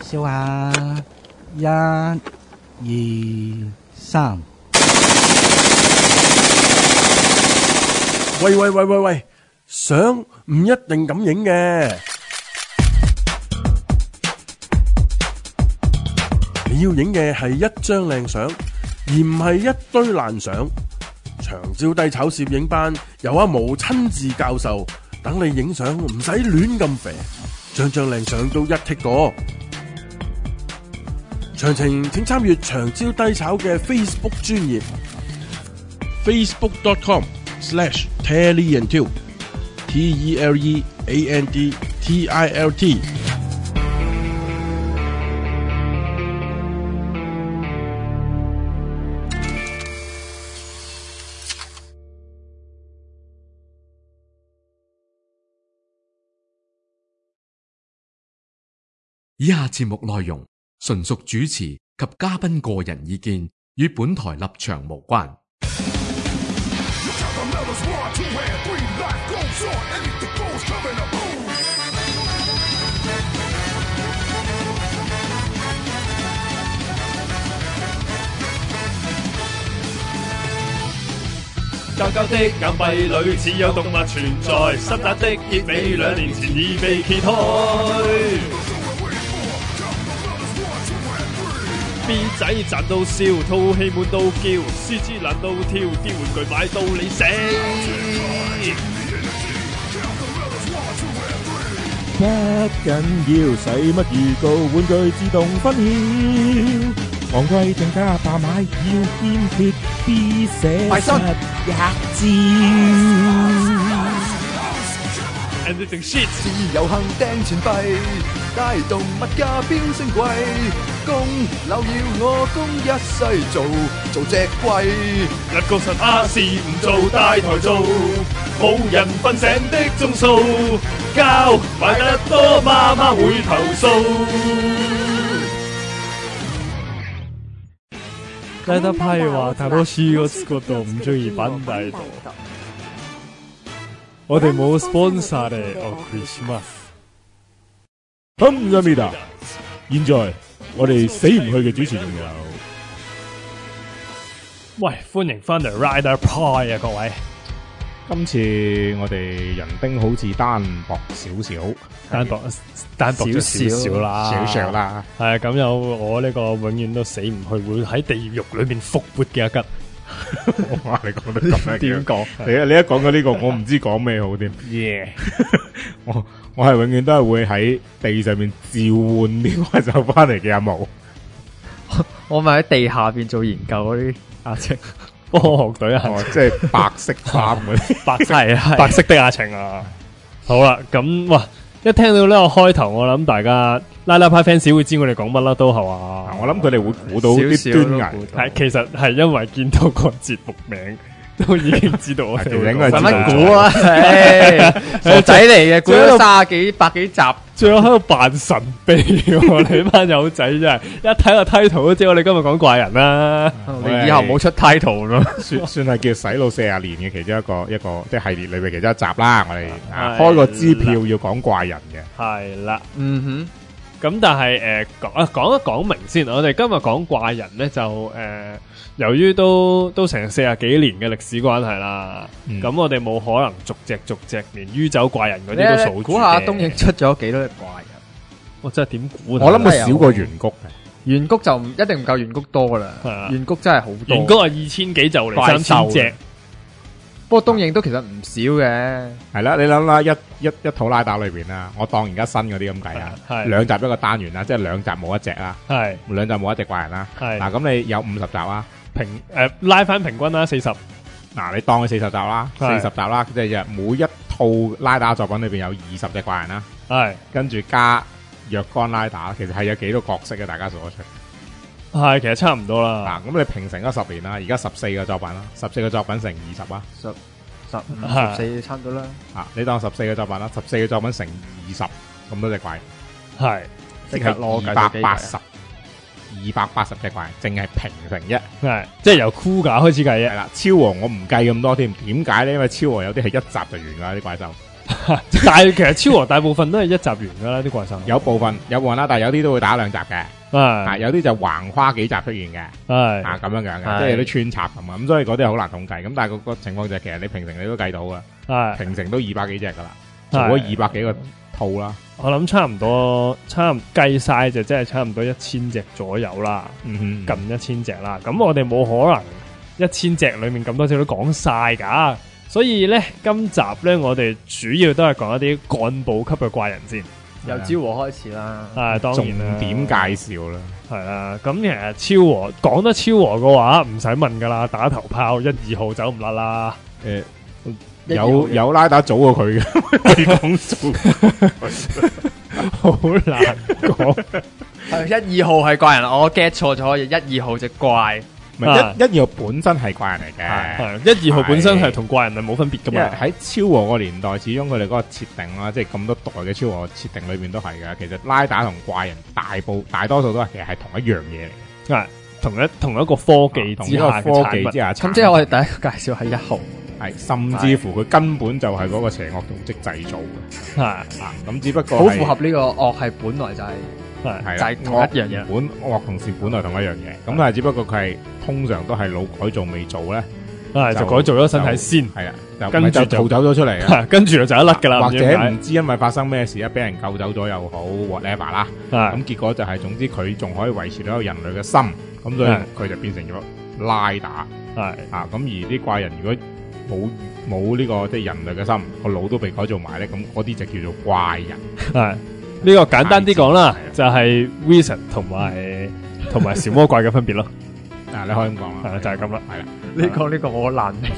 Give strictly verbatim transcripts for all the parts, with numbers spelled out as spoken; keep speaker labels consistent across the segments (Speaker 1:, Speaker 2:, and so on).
Speaker 1: 笑下，一、二、三。
Speaker 2: 喂喂喂喂喂，相唔一定咁影嘅，你要影嘅係一張靚相，而唔係一堆爛相。長招低炒攝影班由阿毛親自教授，等你影相唔使亂咁肥，張張靚相都一剔過。詳情請參閱長招低炒嘅 Facebook 專頁 facebook dot com slash teleantilt T E L E A N D T I L T。
Speaker 3: 以下節目內容純屬主持及嘉賓個人意見，與本台立場無關。
Speaker 4: 交交的硬幣裏只有動物存在，深宅的結尾兩年前已被揭開。B 仔賺到笑，套戲滿到叫，獅子爛到跳，啲玩具買到你死。
Speaker 5: 不緊要，使乜預告？玩具自動分曉，昂貴定價爆買，要堅決必寫實一招。
Speaker 4: Anything shit，
Speaker 6: 自由行掟錢幣，帶動物價飆升貴，供樓要我供一世做做隻龜，
Speaker 4: 一個神亞視唔做大台做，冇人瞓醒的鐘數，膠買得多媽媽會投訴。
Speaker 7: 拉得批話太多書嗰度唔中意班底度。我哋冇 sponsor 嘅哦 Christmas。
Speaker 5: 咁阿咪達，現在我哋死唔去嘅主持仲有，
Speaker 7: 喂，歡迎翻嚟 Rider Pie 啊，各位。
Speaker 5: 今次我哋人丁好似單薄少少，
Speaker 7: 單薄單薄少少啦，
Speaker 5: 少少啦。
Speaker 7: 係咁有我呢個永遠都死唔去，會喺地獄裏面復活嘅一吉。
Speaker 5: 哇！你講得咁樣
Speaker 7: 點講？
Speaker 5: 你你一講到呢個，我唔知講咩好添。
Speaker 7: 耶！
Speaker 5: 我我係永遠都係會喺地上面召喚啲怪獸翻嚟嘅阿毛。
Speaker 8: 我咪喺地下邊做研究嗰啲阿晴，
Speaker 7: 科學隊啊，
Speaker 5: 即係白色衫嗰啲，
Speaker 7: 白色係白色的阿晴啊。好啦，咁哇！一聽到呢個開頭，我諗大家拉拉派 fans 會知我哋講乜啦，都係嘛？
Speaker 5: 我諗佢哋會估到啲端倪。
Speaker 7: 係其實係因為見到個節目名，都已經知道我哋
Speaker 5: 應該係
Speaker 8: 使乜估啊？傻仔嚟嘅，估咗卅幾百幾集，
Speaker 7: 仲有喺度扮神秘喎！你班友仔真係一睇個 title 都知我哋今日講怪人啦。
Speaker 8: 你以後冇出 title 咯，
Speaker 5: 算算係叫洗腦四十年嘅其中一個一個即係系列裏邊其中一集啦。我哋開個支票要講怪人嘅，
Speaker 7: 係啦，
Speaker 8: 嗯哼。
Speaker 7: 咁但係誒講啊講一講明先，我哋今日講怪人咧就誒、呃，由於都都成四十幾年嘅歷史關係啦，咁、嗯、我哋冇可能逐隻逐隻連於走怪人嗰啲都數住嘅。
Speaker 8: 估下東映出咗幾多隻怪人？
Speaker 7: 我真係點估？
Speaker 5: 我諗會少過圓谷嘅，
Speaker 8: 圓谷就唔一定唔夠圓谷多噶啦。圓谷真係好多，
Speaker 7: 圓谷係二千幾就嚟三千隻。
Speaker 8: 不過東映都其實唔少嘅，
Speaker 5: 係啦，你諗啦，一一一套拉打裏邊啦，我當而家新嗰啲咁計啊，兩集一個單元啦，即係兩集冇一隻啦，係兩集冇一隻怪人啦，係嗱咁你有五十集啦，
Speaker 7: 平誒拉翻平均啦，四十，
Speaker 5: 嗱你當佢四十集啦，四十集啦，即係每一套拉打作品裏邊有二十隻怪人啦，係跟住加若干拉打，其實係有幾多角色嘅，大家數得出？
Speaker 7: 係，其實差唔多啦。
Speaker 5: 嗱，咁你平成咗十年啦，而家十四個作品啦，十四個作品乘二十啦，
Speaker 8: 十十五十四差唔多啦。
Speaker 5: 啊，你當十四個作品啦，十四個作品乘二十咁多隻怪，
Speaker 7: 係
Speaker 5: 即係二百八十，二百八十隻怪，淨係平成一，
Speaker 7: 係即係由酷架開始計嘅。
Speaker 5: 係啦，超王我唔計咁多添，點解咧？因為超王有啲係一集就完噶啲怪獸。
Speaker 7: 但係其實超和大部分都係一集完噶啦，啲怪獸
Speaker 5: 有部分有部分啦，但係有啲都會打兩集嘅，啊
Speaker 7: 係
Speaker 5: 有啲就橫跨幾集出現嘅，
Speaker 7: 係
Speaker 5: 啊咁樣樣嘅，
Speaker 8: 係
Speaker 5: 即係有啲穿插咁啊，咁所以嗰啲係好難統計。咁但係個個情況就係其實你平成你都計到噶，
Speaker 7: 係
Speaker 5: 平成都二百幾隻噶啦，做
Speaker 7: 係
Speaker 5: 咗二百幾個套啦。
Speaker 7: 我諗差唔多，差唔計晒就真係差唔多一千隻左右啦，
Speaker 5: 嗯哼，
Speaker 7: 近一千隻啦。咁我哋冇可能一千隻裏面咁多隻都講晒噶，所以咧今集咧我哋主要都係講一啲幹部級嘅怪人先。
Speaker 8: 由昭和開始啦，
Speaker 7: 啊，當
Speaker 5: 重
Speaker 7: 然啦，
Speaker 5: 點介紹啦。
Speaker 7: 係啦。咁其實超和講得超和嘅話，唔使問噶啦，打頭炮一二號走唔甩啦。
Speaker 5: 誒，
Speaker 8: 一二號
Speaker 5: 有有拉打早過佢嘅，你講數
Speaker 7: 好難講。
Speaker 8: 係一二號係怪人，我 get 錯咗，一二號隻怪。
Speaker 5: 唔係一一二號本身係怪人嚟嘅。
Speaker 7: 係一二號本身係同怪人係冇分別噶
Speaker 5: 因為
Speaker 7: 嘛。
Speaker 5: 喺超和個年代，始終佢哋嗰個設定啦，即係咁多代嘅超和設定裏邊都係嘅。其實拉打同怪人大部大多數都係其實係同一樣嘢嚟嘅，
Speaker 7: 係同一同一個科技
Speaker 5: 同一個
Speaker 7: 之下嘅
Speaker 5: 科技
Speaker 7: 產物
Speaker 5: 之下產物。
Speaker 8: 咁即係我哋第一個介紹係一號，
Speaker 5: 係甚至乎佢根本就係嗰個邪惡組織製造嘅。
Speaker 7: 係
Speaker 5: 啊，咁只不過
Speaker 8: 好
Speaker 5: 係
Speaker 8: 符合呢個樂係本來就係
Speaker 7: 係
Speaker 5: 係啦
Speaker 8: 就係同一樣嘢。
Speaker 5: 本惡同事本來同一樣嘢，咁但係只不過佢係通常都係腦改造未做咧，
Speaker 7: 係就改造咗身體先，
Speaker 5: 係啊，就
Speaker 7: 跟住
Speaker 5: 就
Speaker 7: 就
Speaker 5: 逃走咗出嚟啊，
Speaker 7: 跟住就就一甩噶啦，
Speaker 5: 或
Speaker 7: 唔知點解
Speaker 5: 者唔知因為發生咩事啊，俾人救走咗又好 whatever 啦，
Speaker 7: 係
Speaker 5: 咁結果就係總之佢仲可以維持到一個人類嘅心，咁所以
Speaker 7: 係
Speaker 5: 佢就變成咗拉打
Speaker 7: 係
Speaker 5: 啊，咁而啲怪人如果冇冇呢個即係人類嘅心，個腦都被改造埋咧，咁嗰啲就叫做怪人。
Speaker 7: 係呢個簡單啲講啦，就係 Wizard 同埋同埋小魔怪嘅分別咯。
Speaker 5: 啊，你可以咁講啦，
Speaker 7: 係就係咁啦。
Speaker 5: 係啦，
Speaker 8: 呢個呢個我好難明。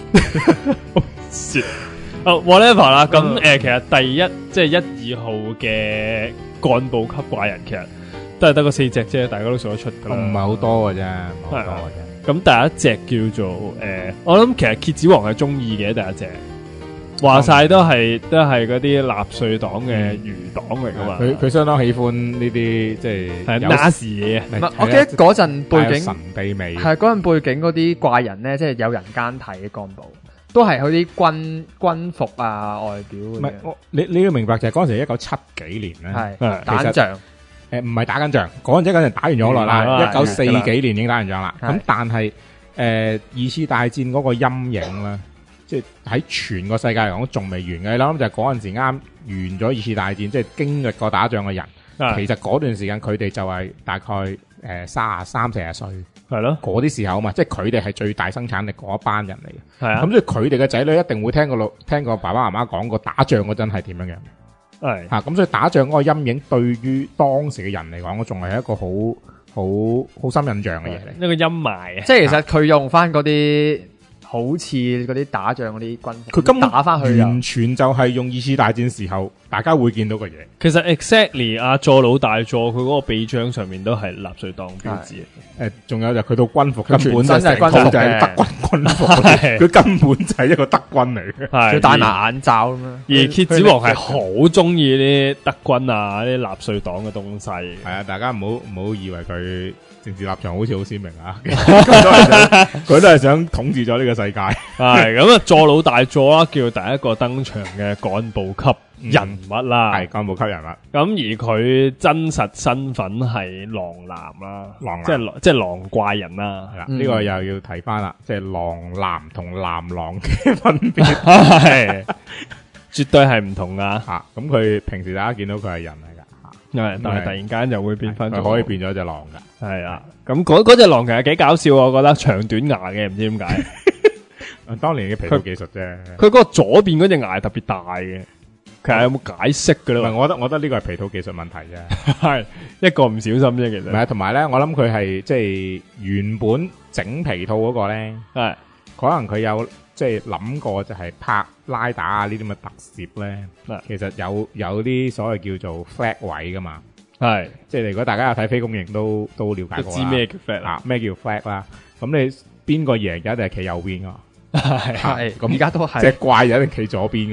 Speaker 7: shit 哦 whatever 啦，咁誒其實第一即係一二號嘅幹部級怪人，其實都係得個四隻啫，大家都數得出噶啦。
Speaker 5: 唔係好多嘅啫，唔係好多嘅啫。
Speaker 7: 咁第一隻叫做誒，我諗其實蠍子王係中意嘅第一隻，話晒都係都係嗰啲納粹黨嘅餘黨嚟噶嘛。
Speaker 5: 佢佢相當喜歡呢啲即係
Speaker 7: 係
Speaker 5: 有
Speaker 7: Nazi 嘢，
Speaker 8: 唔係，我記得嗰陣背景
Speaker 5: 帶有神秘味。
Speaker 8: 係嗰陣背景嗰啲怪人咧，即係有人間體嘅幹部，都係嗰啲軍軍服啊外表嗰啲。
Speaker 5: 唔係我你你要明白就係嗰陣時一九七幾年咧，
Speaker 8: 係
Speaker 7: 係
Speaker 8: 打緊仗，
Speaker 5: 誒唔係打緊仗，嗰陣時嗰陣打完咗好耐
Speaker 7: 係
Speaker 5: 啦，
Speaker 7: 係
Speaker 5: 一九四幾年已經打完仗啦。
Speaker 8: 係
Speaker 5: 咁但係誒二次大戰嗰個陰影咧，即係喺全個世界嚟講仲未完嘅。你諗就係嗰陣時啱完咗二次大戰，即係經歷過打仗嘅人，其實嗰段時間佢哋就係大概誒三十三四十歲。
Speaker 7: 係咯，
Speaker 5: 嗰啲時候啊嘛，即係佢哋係最大生產力嗰一班人嚟嘅。
Speaker 7: 係啊
Speaker 5: 咁，所以佢哋嘅仔女一定會聽個老聽個爸爸媽媽講過打仗嗰陣係點樣樣
Speaker 7: 係
Speaker 5: 嚇。咁所以打仗嗰個陰影對於當時嘅人嚟講，我仲係一個好好好深印象嘅嘢嚟。
Speaker 7: 一個陰霾啊，
Speaker 8: 即係其實佢用翻嗰啲好似嗰啲打仗嗰啲軍服，
Speaker 5: 佢根本
Speaker 8: 打翻去又
Speaker 5: 完全就係用二次大戰時候大家會見到嘅嘢。
Speaker 7: 其實 exactly 阿佐老大佐佢嗰個臂章上面都係納粹黨標誌嚟
Speaker 5: 誒，仲有就佢套軍服根本就
Speaker 8: 全身係軍服
Speaker 5: 成套就係德軍軍服嚟嘅，
Speaker 7: 嘅，
Speaker 5: 佢根本就係一個德軍嚟嘅。
Speaker 7: 係
Speaker 8: 要戴埋眼罩咁樣。
Speaker 7: 而蠍子王係好中意啲德軍啊，啲納粹黨嘅東西。
Speaker 5: 係啊，大家唔好唔好以為佢政治立場好似好鮮明啊！佢都係想佢都係想統治咗呢個世界。
Speaker 7: 係咁啊，佐老大佐啦，叫第一個登場嘅幹部級人物啦。
Speaker 5: 係幹部級人物，
Speaker 7: 咁而佢真實身份係狼男啦，
Speaker 5: 狼男
Speaker 7: 即係狼即係狼怪人啦。
Speaker 5: 係啦，
Speaker 8: 嗯
Speaker 5: 呢個又要提翻啦，即係狼男同藍狼嘅分別
Speaker 7: 係絕對係唔同噶。
Speaker 5: 嚇。咁佢平時大家見到佢係人嚟㗎
Speaker 7: 係，但係突然間就會變
Speaker 5: 嚇，
Speaker 7: 翻，
Speaker 5: 佢可以變咗隻狼㗎。
Speaker 7: 係啊。咁嗰嗰隻狼其實幾搞笑，我覺得長短牙嘅，唔知點解。
Speaker 5: 當年嘅皮套技術啫。
Speaker 7: 佢嗰個左邊嗰隻牙係特別大嘅，其實有冇解釋嘅咧？
Speaker 5: 唔係，我覺得我覺得呢個係皮套技術問題啫。
Speaker 7: 係一個唔小心啫，其實
Speaker 5: 唔係啊，同埋咧，我諗佢係即係原本整皮套嗰個咧，
Speaker 7: 係
Speaker 5: 可能佢有即係諗過就係拍拉打啊呢啲咁嘅特攝咧
Speaker 7: 係，
Speaker 5: 其實有有啲所謂叫做 flag 位噶嘛。
Speaker 7: 係
Speaker 5: 即係如果大家有睇飛公認都都了解過啦，
Speaker 7: 都知咩叫 flag 啦
Speaker 5: 啊咩叫 flag 啦？咁你邊個贏就一定係企右邊噶嘛，
Speaker 7: 係
Speaker 8: 係
Speaker 5: 咁
Speaker 8: 而家都係
Speaker 5: 隻怪就一定企左邊噶嘛。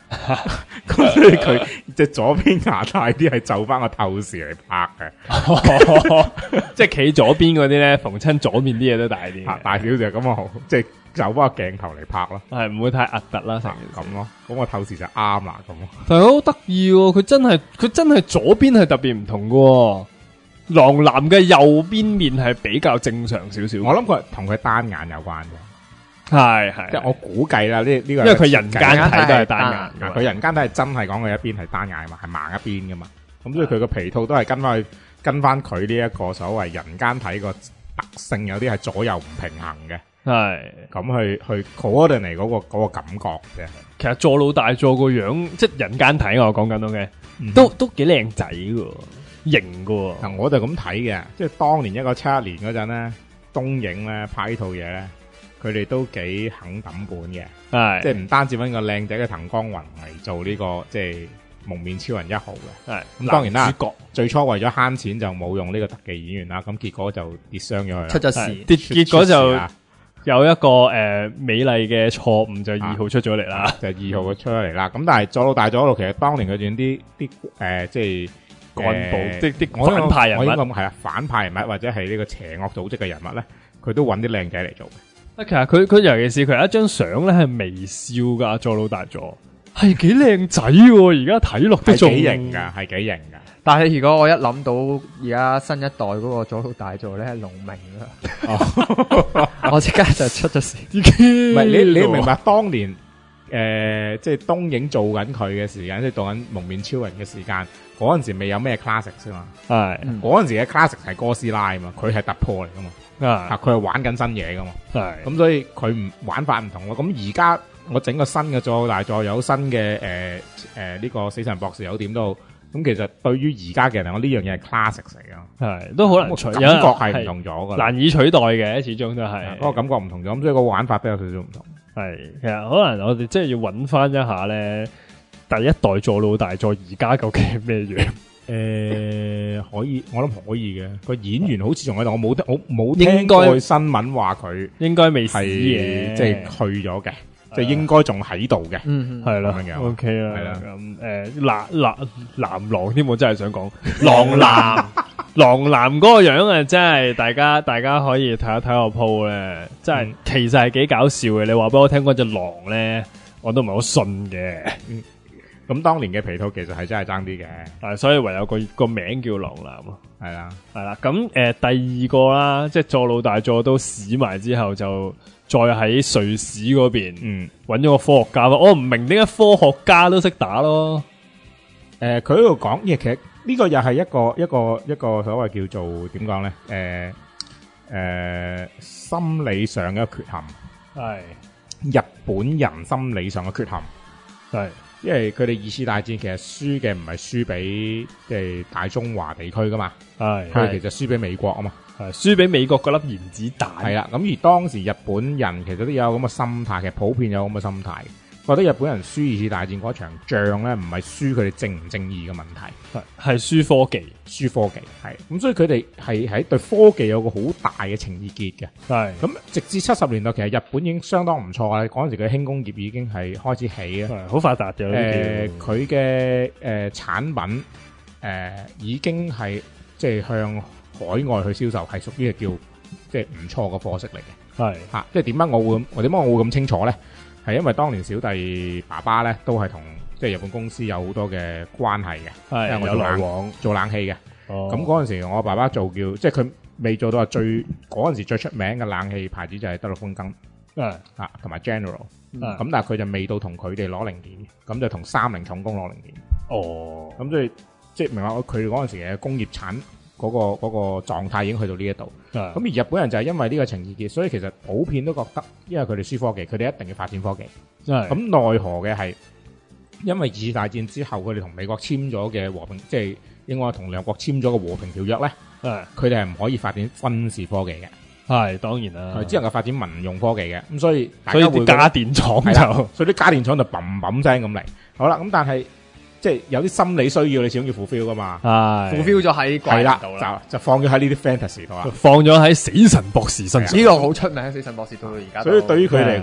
Speaker 5: 咁所以佢隻左邊牙大啲係就翻個透視嚟拍嘅，
Speaker 7: 即係企左邊嗰啲咧，逢親左面啲嘢都大啲，
Speaker 5: 大少少咁啊好，即係就翻個鏡頭嚟拍咯，
Speaker 7: 係唔會太核突啦，成
Speaker 5: 咁咯，咁個透視就啱啦咁咯。
Speaker 7: 但係好得意喎，佢真係佢真係左邊係特別唔同嘅，狼男嘅右邊面係比較正常少少。
Speaker 5: 我諗佢同佢單眼有關嘅。
Speaker 7: 係係，
Speaker 5: 即係我估計啦，呢呢個因
Speaker 7: 為佢人間睇都係單眼，
Speaker 5: 佢人間睇係真係講佢一邊係單眼嘛，係盲一邊噶嘛，咁所以佢個皮套都係跟翻去跟翻佢呢一個所謂人間睇個特性，有啲係左右唔平衡嘅，係咁去去 coordinate 嗰個嗰個感覺嘅。
Speaker 7: 其實座老大座個樣，即係人間睇我講緊到嘅，都都幾靚仔噶，型噶。
Speaker 5: 嗱，我就咁睇嘅，即係當年一個七一年嗰陣咧，東映咧拍呢套嘢咧。佢哋都幾肯抌本嘅，係即係唔單止揾個靚仔嘅滕光雲嚟做呢、這個即係蒙面超人一號嘅，係咁當然啦。主角最初為咗慳錢就冇用呢個特技演員啦，咁結果就跌傷咗佢啦，出咗事，跌結果就有一個誒、呃、美麗嘅錯誤就二號出咗嚟啦，就二號出咗嚟啦。咁但係左老大左老其實當年佢轉啲啲誒即係幹部，即啲反派人物，我應該係啊反派人物或者係呢個邪惡組織嘅人物咧，佢都揾啲靚仔嚟做嘅。其實佢佢尤其是佢有一張相咧係微笑噶，座老大座係幾靚仔喎，而家睇落都仲幾型噶，係幾型噶。但係如果我一諗到而家新一代嗰個座老大座咧係龍明啦，我即刻就出咗事。唔係你你明白當年誒即係東映做緊佢嘅時間，即係做緊蒙面超人嘅時間，嗰陣時未有咩 classic 先嘛，係嗰陣時嘅 classic 係哥斯拉啊嘛，佢係突破嚟噶嘛。啊！佢係玩緊新嘢噶嘛，係咁所以佢唔玩法唔同咯。咁而家我整個新嘅座老大座有新嘅誒誒呢個死神博士有點都好。咁其實對於而家嘅人嚟講，呢樣嘢係 classic 嚟噶，係都好難取，感覺係唔同咗噶，難以取代嘅，始終都係嗰個感覺唔同咗。咁所以個玩法都有少少唔同。係其實可能我哋即係要揾翻一下咧，第一代座老大座而家究竟係咩樣？誒、呃，可以，我諗可以嘅。個演員好似仲喺度，我冇得，我冇聽過新聞話佢應該未死嘅，即係去咗嘅，即係應該仲喺度嘅。嗯，係啦，咁樣 OK 啦，係啦。咁誒，男男男狼添，我真係想講狼男，狼男嗰個樣啊，真係大家大家可以睇一睇個鋪咧，真係、嗯、其實係幾搞笑嘅。你話俾我聽嗰隻狼咧，我都唔係好信嘅。嗯咁當年嘅皮套其實係真係爭啲嘅，係所以唯有個個名叫狼男咯，係啦，係啦。咁誒、呃、第二個啦，即係座老大座都死埋之後，就再喺瑞士嗰邊，嗯，揾咗個科學家咯。我唔明點解科學家都識打咯。誒、呃，佢喺度講，其實呢個又係一個一個一個所謂叫做點講咧？誒誒、呃呃，心理上嘅缺陷，係日本人心理上嘅缺陷，係。因為佢哋二次大戰其實輸嘅唔係輸俾即係大中華地區噶嘛，係佢哋其實輸俾美國啊嘛，係輸俾美國嗰粒原子彈。係啦，咁而當時日本人其實都有咁嘅心態，其實普遍有咁嘅心態，覺得日本人輸二次大戰嗰場仗咧，唔係輸佢哋正唔正義嘅問題，係係輸科技，輸科技係咁，所以佢哋係喺對科技有個好大嘅情意結嘅。係咁，直至七十年代，其實日本已經相當唔錯啦。嗰陣時佢輕工業已經係開始起啊，好發達嘅。誒、呃，佢嘅誒產品誒、呃、已經係即係向海外去銷售，係屬於係叫即係唔錯嘅貨色嚟嘅。係吓、啊，即係點解我會我點解我會咁清楚咧？係因為當年小弟爸爸咧都係同即係日本公司有好多嘅關係嘅，係因為我做冷往做冷氣嘅。咁嗰陣時我爸爸做叫即係佢未做到話最嗰陣時最出名嘅冷氣牌子就係德魯風更，啊同埋 General，咁、嗯、但係佢就未到同佢哋攞零件，咁就同三菱重工攞零件。哦，咁所以即係明白佢嗰陣時嘅工業產嗰、那個嗰、那個狀態已經去到呢一度。咁而日本人就係因為呢個情意結，所以其實普遍都覺得，因為佢哋輸科技，佢哋一定要發展科技。咁奈何嘅係，因為二次大戰之後，佢哋同美國簽咗嘅和平，即係應該同兩國簽咗個和平條約咧，佢哋係唔可以發展軍事科技嘅。係當然啦，只能夠發展民用科技嘅。咁所以大家會，所以啲家電廠就，所以啲家電廠就砰砰聲咁嚟。好啦，咁但係。即係有啲心理需要，你始終要 fulfill 噶嘛？係 fulfill 咗喺怪人度啦，就就放咗喺呢啲 fantasy 度啊，放咗喺死神博士身上。呢、這個好出名，死神博士到到而家。所以對於佢嚟講，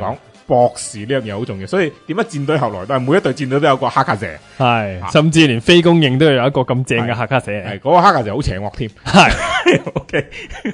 Speaker 5: 博士呢樣嘢好重要，所以點解戰隊後來都係每一隊戰隊都有個黑卡蛇，
Speaker 7: 係甚至連非公認都要有一個咁正嘅黑卡蛇，
Speaker 5: 係嗰個黑卡蛇好邪惡添，
Speaker 7: 係
Speaker 5: OK。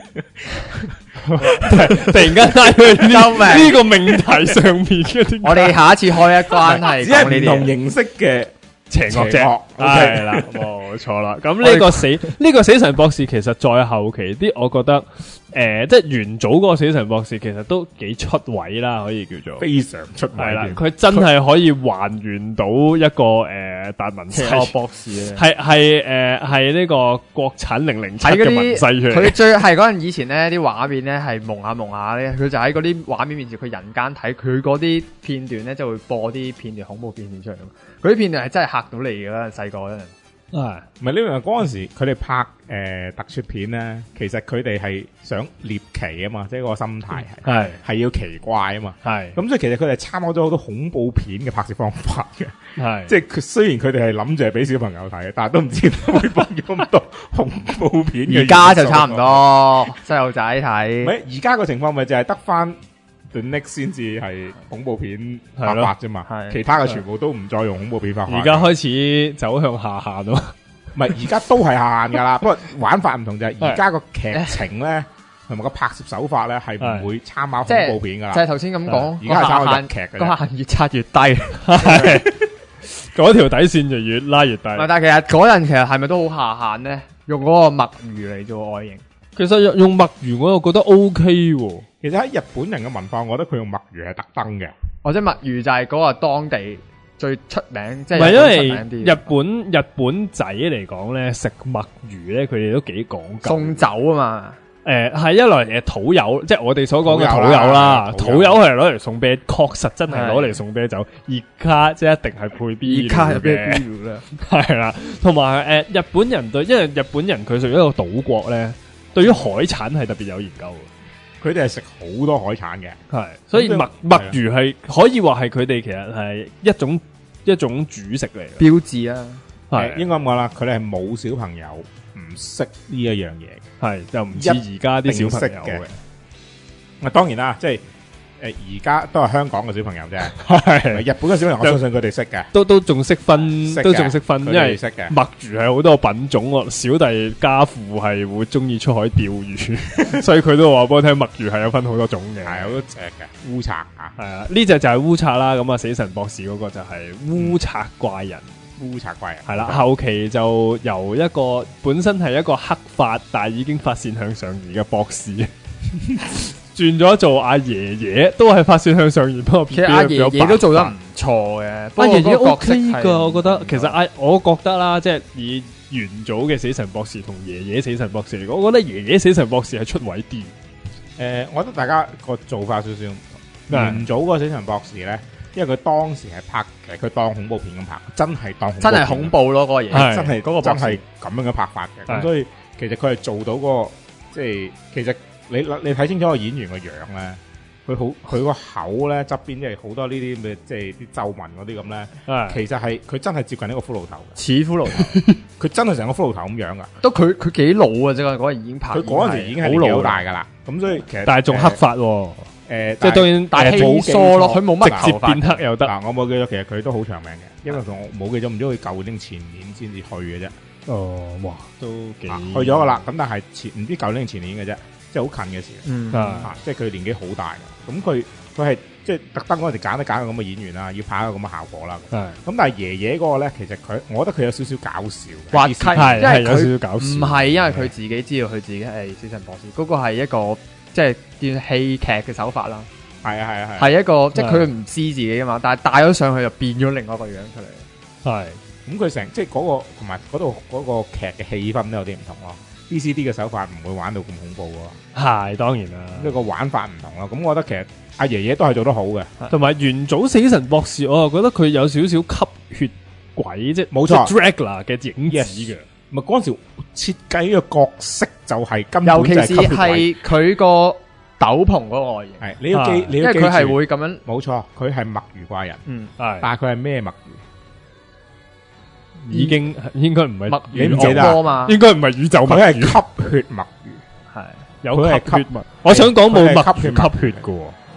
Speaker 7: 突然間拉去呢呢個命題上面嘅，
Speaker 8: 我哋下一次開一關係
Speaker 5: 只係唔同形式嘅
Speaker 7: 邪惡啫，
Speaker 5: 係
Speaker 7: 係啦，冇錯啦。咁呢個死呢個死神博士其實再後期啲，我覺得誒，即係元祖嗰個死神博士其實都幾出位啦，可以叫做
Speaker 5: 非常出位。
Speaker 7: 係啦，佢真係可以還原到一個誒達文西
Speaker 8: 博士咧，
Speaker 7: 係係誒係呢個國產零零七嘅文西出嚟。
Speaker 8: 佢最係嗰陣以前咧啲畫面咧係蒙下蒙下咧，佢就喺嗰啲畫面面前，佢人間睇佢嗰啲片段咧，就會播啲片段恐怖片段出嚟。嗰啲片段係真係嚇到你㗎啦，細個嗰陣。
Speaker 5: 啊，唔係呢樣嗰陣時，佢哋拍誒、呃、特撮片咧，其實佢哋係想獵奇啊嘛，即係個心態係係係要奇怪啊嘛，係咁所以其實佢哋參考咗好多恐怖片嘅拍攝方法嘅，係即係佢雖然佢哋係諗住係俾小朋友睇嘅，但係都唔知會放咁多恐怖片嘅。而家就差唔多細路仔睇，唔係而家個情況咪就係得翻The Next 先至係恐怖片拍法啫嘛，其他嘅全部都唔再用恐怖片拍法。
Speaker 7: 而家開始走向下限咯，
Speaker 5: 唔係而家都係下限噶啦，不過玩法唔同就係而家個劇情咧同埋個拍攝手法咧係唔會參考恐怖片噶啦。
Speaker 8: 就係頭先咁講，
Speaker 5: 而家係參考日劇嘅，
Speaker 8: 個下限越刷越低，
Speaker 7: 嗰條底線就越拉越低。
Speaker 8: 但係其實嗰陣其實係咪都好下限咧？用嗰個墨魚嚟做外形，
Speaker 7: 其實用用墨魚我又覺得 OK 喎。
Speaker 5: 其實喺日本人嘅文化，我覺得佢用墨魚係特登嘅，
Speaker 8: 或者墨魚就係嗰個當地最出名，即係
Speaker 7: 唔係因為日本日本仔嚟講咧，食墨魚咧，佢哋都幾講究。
Speaker 8: 送酒啊嘛，
Speaker 7: 誒係一來誒土友，即係我哋所講嘅土友啦，土友係攞嚟送啤，確實真係攞嚟送啤酒。而家即係一定係配 B 嘅，而家係啤酒啦，係啦。同埋誒日本人對，因為日本人佢屬於一個島國咧，對於海產係特別有研究嘅。
Speaker 5: 佢哋係食好多海產嘅，
Speaker 7: 係，所以墨墨魚係可以話係佢哋其實係一種一種主食嚟嘅
Speaker 8: 標誌啊，
Speaker 5: 係應該咁講啦。佢哋係冇小朋友唔識呢一樣嘢，
Speaker 7: 係就唔似而家啲小朋友嘅。
Speaker 5: 啊，當然啦，即係誒而家都係香港嘅小朋友啫，係日本嘅小朋友，我相信佢哋識嘅，
Speaker 7: 都都仲識分，都仲識分，因為
Speaker 5: 識嘅
Speaker 7: 墨魚係好多品種喎。小弟家父係會中意出海釣魚，所以佢都話俾我聽墨魚係有分好多種嘅，
Speaker 5: 係好多隻嘅烏賊啊，
Speaker 7: 係啊，呢隻就係烏賊啦。咁啊，死神博士嗰個就係烏賊怪人，
Speaker 5: 烏賊怪人係
Speaker 7: 啦。後期就由一個本身係一個黑髮，但係已經髮線向上移嘅博士。轉咗做阿爺爺，都係髮線向上移，不過
Speaker 8: 其實阿爺爺都做得唔錯嘅。阿爺爺 OK 噶，
Speaker 7: 我覺得。其實阿我覺得啦，即係以元祖嘅死神博士同爺爺死神博士嚟講，我覺得爺爺死神博士係出位啲。
Speaker 5: 誒，我覺得大家個做法少少唔同。元祖個死神博士咧，因為佢當時係拍嘅，佢當恐怖片咁拍，真係當
Speaker 8: 真係恐怖咯，嗰個嘢
Speaker 5: 真係嗰個真係咁樣嘅拍法嘅。咁所以其實佢係做到嗰個，即係其實。你你睇清楚個演員個樣咧，佢好佢個口咧側邊即係好多呢啲咩，即係啲皺紋嗰啲咁咧。其實係佢真係接近一個骷髏頭，
Speaker 8: 似骷髏頭，
Speaker 5: 佢真係成個骷髏頭咁樣噶。
Speaker 8: 都佢佢幾老啊！即係嗰陣已經拍，
Speaker 5: 佢嗰陣時已經係好老大噶啦。咁所以其實
Speaker 7: 但係仲黑髮喎。誒，即係當然，
Speaker 8: 但係冇梳咯，佢冇乜
Speaker 7: 直接變黑又得。
Speaker 5: 嗱，我冇記咗，其實佢都好長命嘅，因為佢我冇記咗，唔知佢舊年前年先至去嘅啫。
Speaker 7: 哦，哇，都幾
Speaker 5: 去咗噶啦。咁但係前唔知舊年前年嘅啫。即係好近嘅事，
Speaker 8: 嗯
Speaker 5: 啊，即係佢年紀好大嘅，咁佢佢係即係特登嗰陣時揀都揀個咁嘅演員啦，要拍一個咁嘅效果啦。咁但係爺爺嗰個咧，其實佢，我覺得佢有少少搞笑，
Speaker 8: 滑稽，
Speaker 7: 係係有少少搞笑。
Speaker 8: 唔係因為佢自己知道佢自己係死神博士，嗰個係一個即係段戲劇嘅手法啦。
Speaker 5: 係啊係啊係。
Speaker 8: 係一個即係佢唔知自己噶嘛，但係帶咗上去就變咗另外一個樣出嚟。
Speaker 5: 係，咁佢成即係嗰個同埋嗰度嗰個劇嘅氣氛都有啲唔同咯。D C D 嘅手法唔會玩到咁恐怖喎，
Speaker 7: 係當然啦，
Speaker 5: 呢個玩法唔同咯。咁我覺得其實阿爺爺都係做得好嘅，
Speaker 7: 同埋元祖死神博士，我又覺得佢有少少吸血鬼即係
Speaker 5: 冇錯
Speaker 7: Dracula 嘅影子嘅。
Speaker 5: 咪嗰陣時設計呢個角色就係根本
Speaker 8: 尤其是係佢個斗篷嗰個外形，
Speaker 5: 係你要記，你要記
Speaker 8: 因為佢係會咁樣，
Speaker 5: 冇錯，佢係墨魚怪人，
Speaker 7: 嗯，係，
Speaker 5: 但係佢係咩墨魚？
Speaker 7: 已經應該唔係墨
Speaker 5: 魚，你唔記得
Speaker 8: 嘛？
Speaker 7: 應該唔係宇宙墨魚，
Speaker 5: 佢係吸血墨魚，
Speaker 7: 係有吸血墨。我想講冇墨吸血吸血嘅，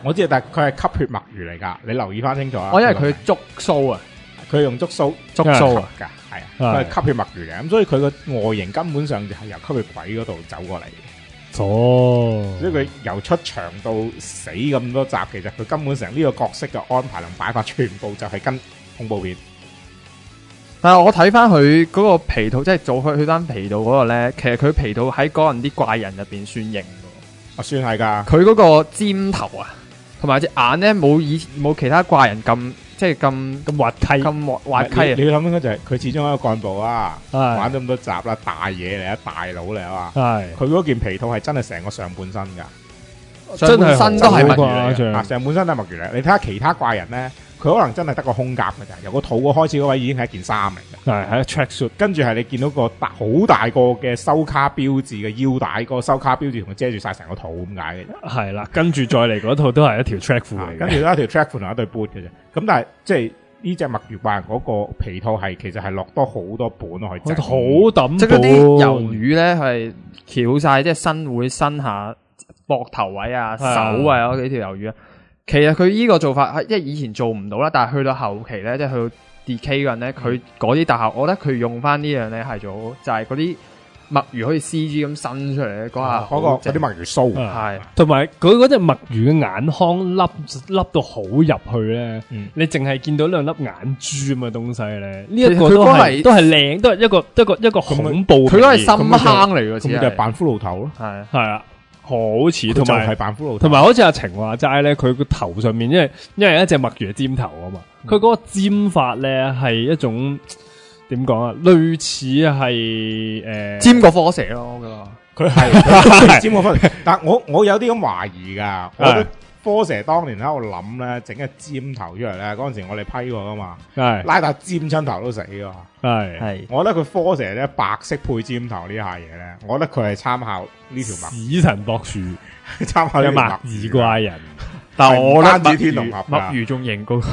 Speaker 5: 我知，但係佢係吸血墨魚嚟㗎，你留意翻清楚啊！
Speaker 8: 我因為佢觸鬚啊，
Speaker 5: 佢用觸鬚
Speaker 8: 觸鬚啊，
Speaker 5: 㗎，係啊，佢係吸血墨魚嚟，咁所以佢個外形根本上就係由吸血鬼嗰度走過嚟嘅。
Speaker 7: 哦，
Speaker 5: 所以佢由出場到死咁多集，其實佢根本成呢個角色嘅安排同擺法，全部就係跟恐怖片。
Speaker 8: 但係我睇翻佢嗰個皮套，即係做佢佢單皮套嗰個咧，其實佢皮套喺嗰陣啲怪人入邊算型嘅。
Speaker 5: 啊，算係㗎。
Speaker 8: 佢嗰個尖頭啊，同埋隻眼咧冇以冇其他怪人咁即係咁
Speaker 7: 咁滑稽，
Speaker 8: 咁滑滑稽啊！
Speaker 5: 你要諗應該就係佢始終係一個幹部啊，
Speaker 7: 係
Speaker 5: 玩咗咁多集啦，大嘢嚟啊，大佬嚟啊嘛。
Speaker 7: 係
Speaker 5: 佢嗰件皮套係真係成個上半身㗎，
Speaker 8: 真係身都係墨魚嚟嘅。
Speaker 5: 啊，上半身都係墨魚嚟。你睇下其他怪人咧，佢可能真係得個胸甲㗎咋，由個肚嗰開始嗰位已經係一件衫嚟嘅。
Speaker 7: 係係 track suit，
Speaker 5: 跟住係你見到個大好大個嘅收卡標誌嘅腰帶，個收卡標誌同佢遮住晒成個肚咁解嘅啫。
Speaker 7: 係啦，跟住再嚟嗰套都係一條 track 褲嚟嘅，
Speaker 5: 跟住都係一條 track 褲同一對 boot 嘅啫。咁但係即係呢隻墨魚怪人嗰個皮套係其實係落多好多本落去整，
Speaker 7: 好抌
Speaker 8: 即係嗰啲魷魚咧係翹晒，即係身會身下膊頭位啊、手啊嗰幾條魷魚啊。其實佢呢個做法係即係以前做唔到啦，但係去到後期咧，即係去到 D K 嗰陣咧，佢嗰啲特效，我覺得佢用翻呢樣咧係做好，就係嗰啲墨魚可以 C G 咁伸出嚟咧，嗰下
Speaker 5: 嗰個嗰啲墨魚鬚
Speaker 8: 係，
Speaker 7: 同埋佢嗰隻墨魚嘅眼眶凹凹到好入去咧，你淨係見到兩粒眼珠咁嘅東西咧，呢一個都係都係靚，都係一個一個一個恐怖，
Speaker 8: 佢都係深坑嚟嘅，
Speaker 5: 咁就係扮骷髏頭咯，
Speaker 7: 係係啊。好似同埋
Speaker 5: 係扮骷髏頭，
Speaker 7: 同埋好似阿晴話齋咧，佢個頭上面，因為因為一隻墨魚嘅尖頭啊嘛，佢嗰個尖法咧係一種點講啊，類似係誒
Speaker 8: 尖過火蛇咯，
Speaker 5: 佢係尖過火蛇，但我我有啲咁懷疑噶，我覺得科蛇當年喺度諗咧，整個尖頭出嚟咧，嗰陣時我哋批過噶嘛，拉達尖親頭都死噶，
Speaker 7: 係
Speaker 5: 係，我覺得佢科蛇咧白色配尖頭呢下嘢咧，我覺得佢係參考呢條墨
Speaker 7: 死神博樹，
Speaker 5: 參考呢條墨
Speaker 7: 魚怪人，
Speaker 5: 但係我覺得墨天龍俠
Speaker 8: 墨魚仲型過，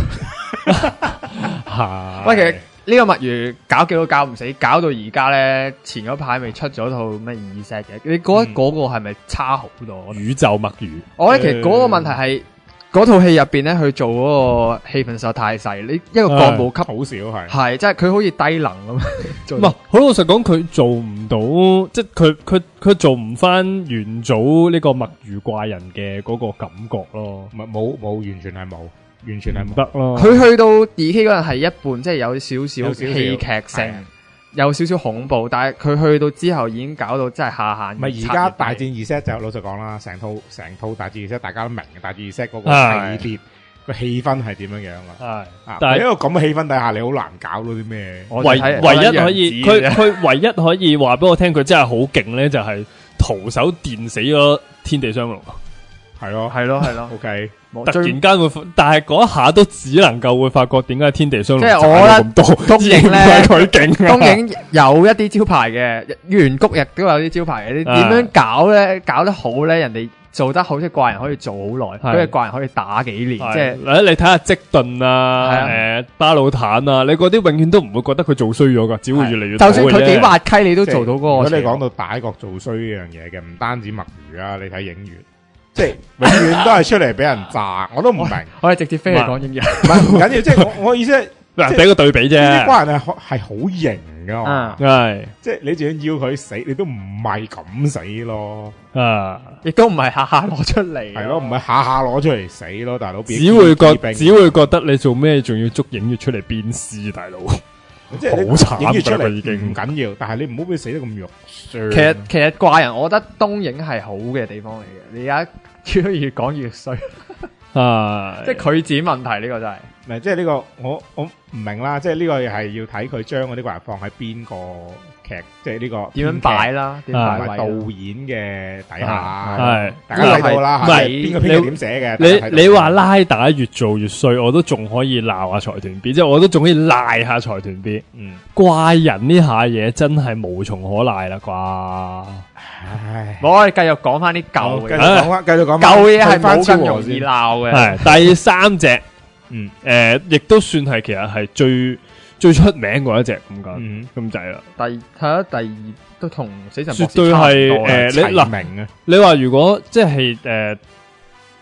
Speaker 7: 係，
Speaker 8: 喂其實。呢個墨魚搞幾都搞唔死，搞到而家咧，前嗰排未出咗套咩二 set 嘅，你覺得嗰個係咪差好多？
Speaker 7: 宇宙墨魚，
Speaker 8: 我覺得其實嗰個問題係嗰套戲入邊咧，佢做嗰個氣氛實在太細，你一個幹部級
Speaker 5: 好少係，
Speaker 8: 係即係佢好似低能咁。
Speaker 7: 唔係好老實講，佢做唔到，即係佢佢佢做唔翻元祖呢個墨魚怪人嘅嗰個感覺咯，
Speaker 5: 唔係冇冇完全係冇。完全係唔
Speaker 7: 得咯。
Speaker 8: 佢去到 D K 嗰陣係一半，即係有少少戲劇性，有少少恐怖。但係佢去到之後已經搞到真係下限。
Speaker 5: 咪而家大戰二 set 就老實講啦，成套成套大戰二 set 大家都明嘅。大戰二 set 嗰個系列個氣氛係點樣樣啊？係，但係喺個咁嘅氣氛底下，你好難搞到啲咩？
Speaker 7: 唯唯一可以，佢佢唯一可以話俾我聽，佢真係好勁咧，就係徒手電死咗天地雙龍。
Speaker 5: 係咯，
Speaker 8: 係咯，係咯。
Speaker 5: O K。
Speaker 7: 突然間會，但係嗰一下都只能夠會發覺點解天地雙龍
Speaker 8: 即係我覺得東映咧，
Speaker 7: 佢勁。
Speaker 8: 東映有一啲招牌嘅，圓谷亦都有啲招牌嘅。你點樣搞咧？搞得好咧，人哋做得好，即係怪人可以做好耐，嗰隻怪人可以打幾年。即係
Speaker 7: 你睇下積頓啊，誒巴魯坦啊，你嗰啲永遠都唔會覺得佢做衰咗噶，只會越嚟越。
Speaker 8: 就算佢幾滑稽，你都做到嗰個。如
Speaker 5: 果你講到大國做衰呢樣嘢嘅，唔單止墨魚啊，你睇影月。即係永遠都係出嚟俾人炸，我都唔明。
Speaker 8: 我哋直接飛嚟講影月，
Speaker 5: 唔係唔緊要。即係我我意思係
Speaker 7: 嗱，俾個對比啫。
Speaker 5: 呢啲怪人係係好型噶嘛，
Speaker 7: 係
Speaker 5: 即係你仲要佢死，你都唔係咁死咯。
Speaker 7: 啊，
Speaker 8: 亦都唔係下下攞出嚟，
Speaker 5: 係咯，唔係下下攞出嚟死咯，大佬。
Speaker 7: 只會覺只會覺得你做咩仲要捉影月出嚟鞭屍，大佬。
Speaker 5: 即係
Speaker 7: 好慘，
Speaker 5: 影月出嚟已經唔緊要，但係你唔好俾佢死得咁肉酸。
Speaker 8: 其實其實怪人，我覺得東映係好嘅地方嚟嘅。你而家越越講越衰，
Speaker 7: 啊！
Speaker 8: 即係佢自己問題呢個真係。
Speaker 5: 唔係，即係呢個我我唔明啦。即係呢個係要睇佢將嗰啲怪人放喺邊個劇，即係呢個
Speaker 8: 點樣擺啦，點擺
Speaker 5: 同埋導演嘅底下，
Speaker 7: 係
Speaker 5: 大家睇到啦。唔係邊個編劇點寫嘅？
Speaker 7: 你你話拉打越做越衰，我都仲可以鬧下財團 B， 即係我都仲可以賴下財團 B。嗯，怪人呢下嘢真係無從可賴啦啩。唉，
Speaker 8: 我哋繼續講翻啲舊嘅，
Speaker 5: 繼續講翻，繼續講
Speaker 8: 舊嘢係冇咁容易鬧嘅。
Speaker 7: 係第三隻。嗯，誒、呃，亦都算係其實係最最出名嗰一隻咁講，咁滯啦。第
Speaker 8: 睇下第二都同死神博士
Speaker 7: 絕對係誒，你嗱，
Speaker 5: 明啊！
Speaker 7: 你話如果即係誒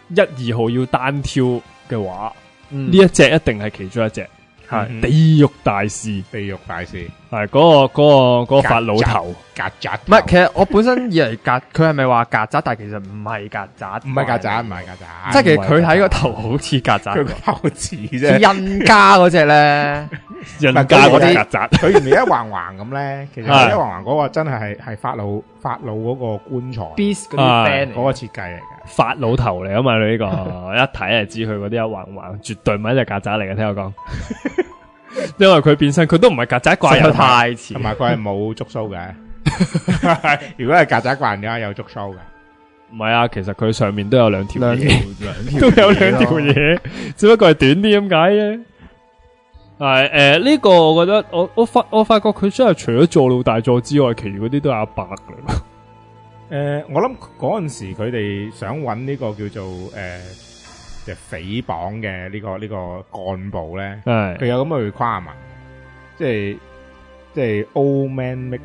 Speaker 7: 一二號要單挑嘅話，呢、
Speaker 8: 嗯、
Speaker 7: 一隻一定係其中一隻。係、嗯、地獄大士，
Speaker 5: 地獄大士
Speaker 7: 係嗰、嗰個嗰、嗰個嗰、嗰個法老頭，
Speaker 5: 曱甴。
Speaker 8: 唔係，其實我本身以為曱，佢係咪話曱甴？但係其實唔係曱甴，
Speaker 5: 唔係曱甴，唔係曱甴。
Speaker 8: 即係其實佢睇個頭好似曱甴，
Speaker 5: 佢個頭似啫。
Speaker 8: 似印加嗰隻咧，
Speaker 7: 印加嗰啲曱甴，
Speaker 5: 佢唔係一橫橫咁咧。其實一橫橫嗰個真係係係法老法老嗰個棺材
Speaker 8: Beast 嗰啲 band
Speaker 5: 嗰個設計嚟嘅。
Speaker 7: 法老頭嚟啊嘛！你呢個一睇就知佢嗰啲一橫橫，絕對唔係一隻曱甴嚟嘅。聽我講。因為佢變身，佢都唔係曱甴怪人，
Speaker 8: 太似，
Speaker 5: 同埋佢係冇觸鬚嘅。如果係曱甴怪人嘅話，有觸鬚嘅。
Speaker 7: 唔係啊，其實佢上面都有兩條，
Speaker 8: 兩條，
Speaker 7: 都有兩條嘢，只不過係短啲咁解啫。係誒，呢個我覺得，我我發我發覺佢真係除咗座老大座之外，其餘嗰啲都係阿伯嚟。誒、
Speaker 5: 呃，我諗嗰陣時佢哋想揾呢個叫做誒。呃就誹謗嘅呢個呢、這個幹部咧，佢有咁嘅 requirement，即係即係 old man make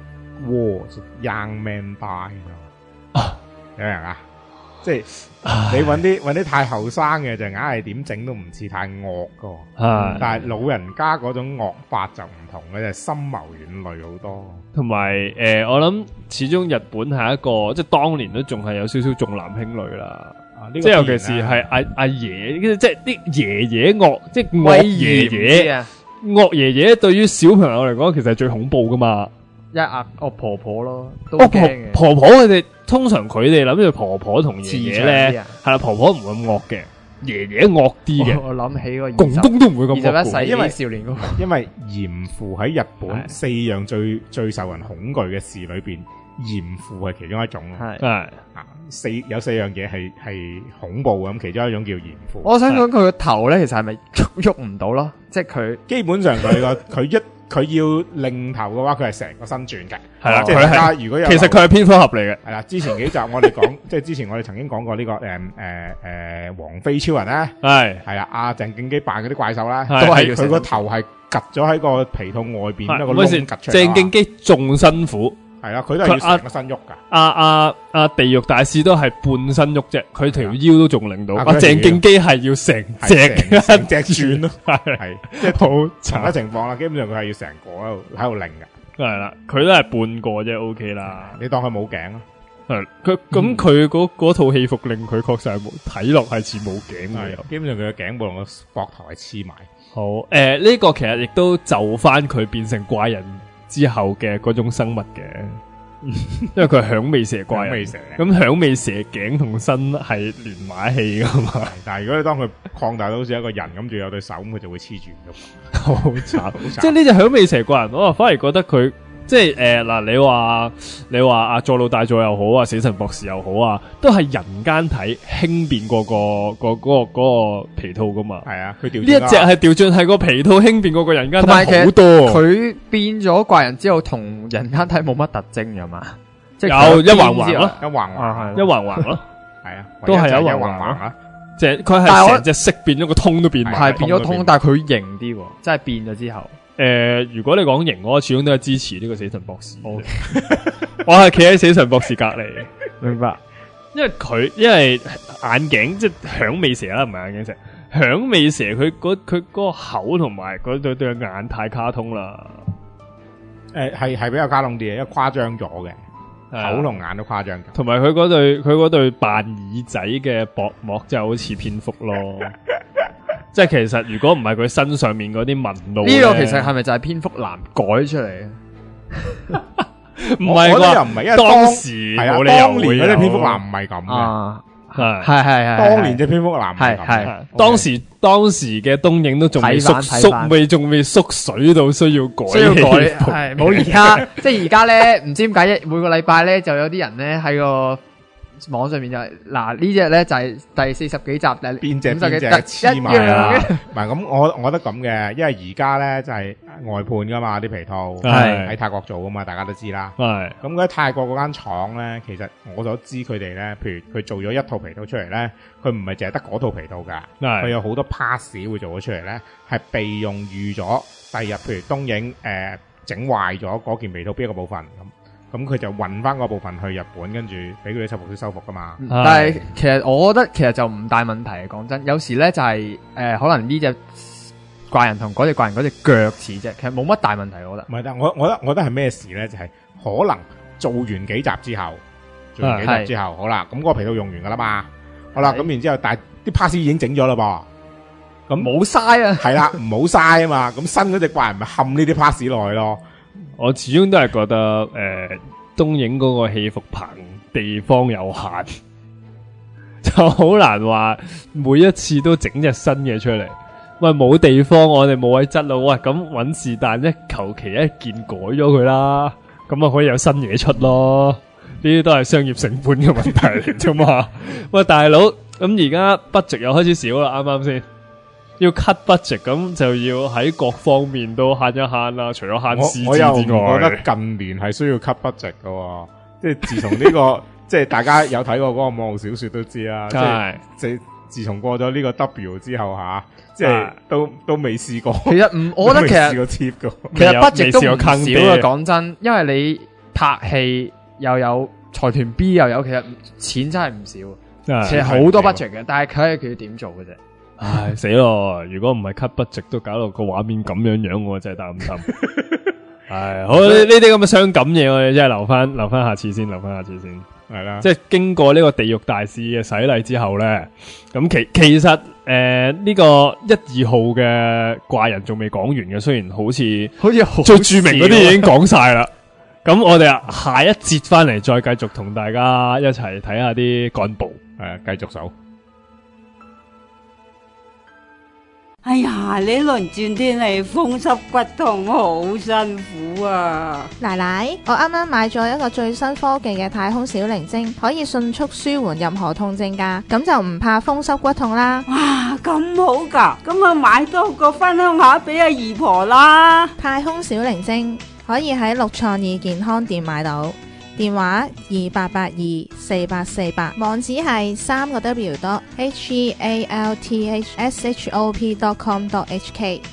Speaker 5: war，young man die，啊、有人啊，即係你揾啲揾啲太後生嘅就硬係點整都唔似太惡噶，但係老人家嗰種惡法就唔同嘅，就係深謀遠慮好多。同埋誒，我諗始終日本係一個即係當年都仲係有少少重男輕女啦。即係尤其是係阿阿爺，即係啲爺爺惡，即係惡爺爺，惡爺爺對於小朋友嚟講，其實係最恐怖噶嘛。一阿惡婆婆咯，都驚嘅。婆婆佢哋通常佢哋諗住婆婆同爺爺咧，係啦，婆婆唔會咁惡嘅，爺爺惡啲嘅。我諗起個公公都唔會咁惡，二十一世紀少年嗰個。因為嚴父喺日本四樣最最受人恐懼嘅事裏邊，嚴父係其中一種。係啊。四有四樣嘢係係恐怖咁，其中一種叫嚴父。我想講佢個頭咧，其實係咪喐唔到咯？即係佢基本上佢個佢一佢要擰頭嘅話，佢係成個身轉嘅。係啦，即係大家如果有其實佢係蝙蝠俠嚟嘅。係啦，之前幾集我哋講，即係之前我哋曾經講過呢個誒誒誒黃飛超人咧，係係啊，阿鄭敬基扮嗰啲怪獸啦，都係佢個頭係夾咗喺個皮套外邊一個窿夾出嚟。鄭敬基仲辛苦。係啦，佢都係要成個身喐噶。阿阿阿地獄大使都係半身喐啫，佢條腰都仲擰到。阿鄭敬基係要成隻成隻轉咯，係即係好慘嘅情況啦。基本上佢係要成個喺度喺度擰噶。係啦，佢都係半個啫 ，OK 啦。你當佢冇頸咯。係佢咁佢嗰嗰套戲服令佢確實係冇睇落係似冇頸嘅。基本上佢嘅頸部同個膊頭係黐埋。好誒，呢個其實亦都就翻佢變成怪人之後嘅嗰種生物嘅，因為佢係響尾蛇怪人，咁響尾蛇頸同身係連埋一氣噶嘛。但係如果你當佢擴大到好似一個人咁，仲有對手，咁佢就會黐住咁。好慘，好慘。即係呢隻響尾蛇怪人，我反而覺得佢即係誒嗱，你話你話阿座老大座又好啊，死神博士又好啊，都係人間體輕便過個個嗰個嗰個皮套噶嘛。係啊，佢調呢一隻係調轉係個皮套輕便過個人間體好多。佢變咗怪人之後，同人間體冇乜特徵噶嘛？即係有一橫橫咯，一橫橫，一橫橫咯，係啊，都係有一橫橫啊。即係佢係成隻色變咗個通都變埋，係變咗通，但係佢型啲，即係變咗之後。誒、呃，如果你講型，我始終都係支持呢個死神博士。Oh. 我係企喺死神博士隔籬，明白？因為佢因為眼鏡即係響尾蛇啦，唔係眼鏡蛇，響尾蛇佢嗰佢嗰個口同埋嗰對對眼太卡通啦。誒、呃，係係比較卡通啲嘅，因為誇張咗嘅，口同眼都誇張咗。同埋佢嗰對佢嗰對扮耳仔嘅薄膜，就好似蝙蝠咯。即係其實如果唔係佢身上面嗰啲紋路，呢個其實係咪就係蝙蝠男改出嚟？唔係啩？又唔係，因為當時冇理由會有。當年嗰啲蝙蝠男唔係咁嘅，係係係。當年隻蝙蝠男係係。當時當時嘅東映都仲未縮縮，未仲未縮水到需要改。需要改係冇而家，即係而家咧，唔知點解一每個禮拜咧就有啲人咧喺個網上面就係嗱呢隻咧就係第四十幾集邊隻邊隻黐埋啦，唔係咁我我覺得咁嘅，因為而家咧就係外判噶嘛啲皮套，係喺泰國做噶嘛，大家都知啦。係咁喺泰國嗰間廠咧，其實我所知佢哋咧，譬如佢做咗一套皮套出嚟咧，佢唔係淨係得嗰套皮套噶，佢有好多 pass 會做咗出嚟咧，係備用預咗第二日，譬如東映誒整壞咗嗰件皮套邊一個部分咁。 咁佢就運翻嗰部分去日本，跟住俾佢啲修復師修復噶嘛。
Speaker 8: 但係其實我覺得其實就唔大問題，講真，有時咧就係、是、誒、呃、可能呢隻怪人同嗰隻怪人嗰隻腳似啫，其實冇乜大問題，我覺得。
Speaker 5: 唔係，但我我覺得我覺得係咩事咧？就係、是、可能做完幾集之後，做完幾集之後，好啦，咁、那個皮套用完噶啦嘛，好啦，咁然之後，但係啲 parts 已經整咗啦噃，咁
Speaker 8: 冇嘥啊，
Speaker 5: 係啦，唔好嘥啊嘛，咁新嗰隻怪人咪冚呢啲 parts 落去咯。
Speaker 7: 我始終都係覺得誒、呃，東映嗰個戲服棚地方有限，就好難話每一次都整隻新嘅出嚟。喂，冇地方，我哋冇位質咯。喂，咁搵是但一求其一件改咗佢啦，咁啊可以有新嘢出咯。呢啲都係商業成本嘅問題嚟啫嘛。喂，大佬，咁而家 budget 又開始少啦，啱啱先？要 cut budget， 咁就要喺各方面都慳一慳啦。除咗慳 C G 之外，
Speaker 5: 我又唔覺得近年係需要 cut budget 嘅，即係自從呢、這個，即係大家有睇過嗰個網絡小說都知啦。即係自自從過咗呢個 W 之後吓、啊，即係都都未試過。其
Speaker 8: 實唔，我覺得其實
Speaker 5: 其
Speaker 8: 實 budget 都唔少啊。講真，因為你拍戲又有財團 B 又有，其實錢真係唔少。其實好多 budget 嘅，但係佢係佢要點做嘅啫。
Speaker 7: 唉，死咯！如果唔係 cut budget，都搞到個畫面咁樣樣，我真係擔心。唉，好，呢啲咁嘅傷感嘢，我哋真係留翻留翻下次先，留翻下次先。係啦，即係經過呢個地獄大使嘅洗禮之後咧，咁其其實誒呢、呃這個一二號嘅怪人仲未講完嘅，雖然好似
Speaker 8: 好似好
Speaker 7: 最著名嗰啲已經講晒啦。咁我哋啊下一節翻嚟再繼續同大家一齊睇下啲幹部，
Speaker 5: 誒繼續數。
Speaker 9: 哎呀，呢輪轉天氣風濕骨痛好辛苦啊！
Speaker 10: 奶奶，我啱啱買咗一個最新科技嘅太空小靈精，可以迅速舒緩任何痛症噶，咁就唔怕風濕骨痛啦。
Speaker 9: 哇，咁好噶，咁啊買多個分享下俾阿姨婆啦。
Speaker 10: 太空小靈精可以喺六創意健康店買到。電話二八八二四八四八，網址係三個 W dot H E A L T H S H O P dot com dot H K。